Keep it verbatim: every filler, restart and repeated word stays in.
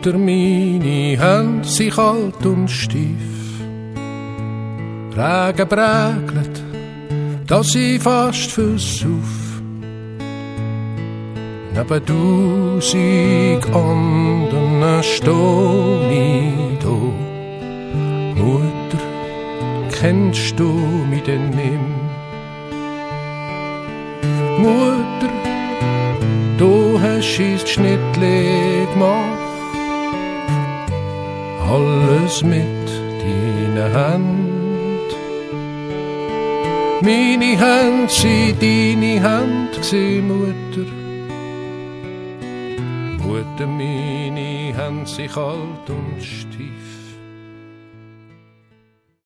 Mutter, meine Hände sind kalt und steif. Regen prägelt, dass ich fast versauf. Neben tausend anderen steh ich da. Mutter, kennst du mich denn nicht? Mutter, du hast ins Schnittli gemacht, alles mit deinen Händen. Meine Hände sind deine Hände gsi, Mutter. Mutter, meine Hände sind kalt und steif.